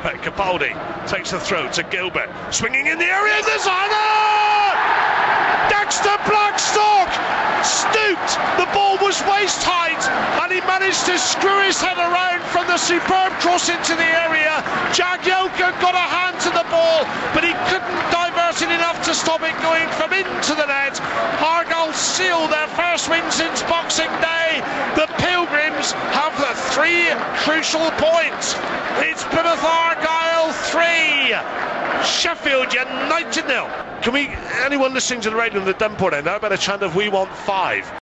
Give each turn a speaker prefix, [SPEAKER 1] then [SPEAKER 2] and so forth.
[SPEAKER 1] Capaldi takes the throw to Gilbert, swinging in the area, designer! Dexter Blackstock stooped, the ball was waist height, and he managed to screw his head around from the superb cross into the area. Jagielka got a hand to the ball, but he couldn't divert it enough to stop it going from into the net. Argyle seal their first win since Boxing Day. The Pilgrims have the 3 crucial points. It's Plymouth Argyle 3, Sheffield United 0. Can we, anyone listening to the radio in the Denport end, how about a chant of "We want 5"?